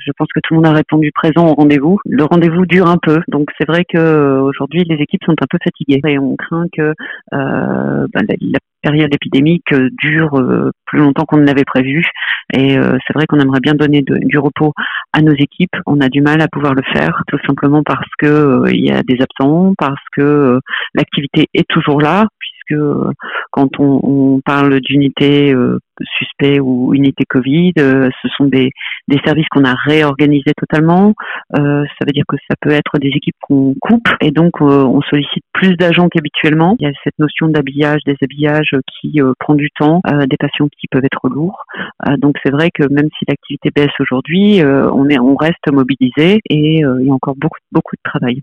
Je pense que tout le monde a répondu présent au rendez-vous. Le rendez-vous dure un peu, donc c'est vrai que aujourd'hui les équipes sont un peu fatiguées et on craint que la période épidémique dure plus longtemps qu'on ne l'avait prévu. Et c'est vrai qu'on aimerait bien donner du repos à nos équipes. On a du mal à pouvoir le faire, tout simplement parce que il y a des absents, parce que l'activité est toujours là, puisque quand on parle d'unité suspect ou unité Covid, ce sont des services qu'on a réorganisés totalement. Ça veut dire que ça peut être des équipes qu'on coupe et donc on sollicite plus d'agents qu'habituellement. Il y a cette notion d'habillage, déshabillage qui prend du temps, des patients qui peuvent être lourds. Donc c'est vrai que même si l'activité baisse aujourd'hui, on reste mobilisé et il y a encore beaucoup de travail.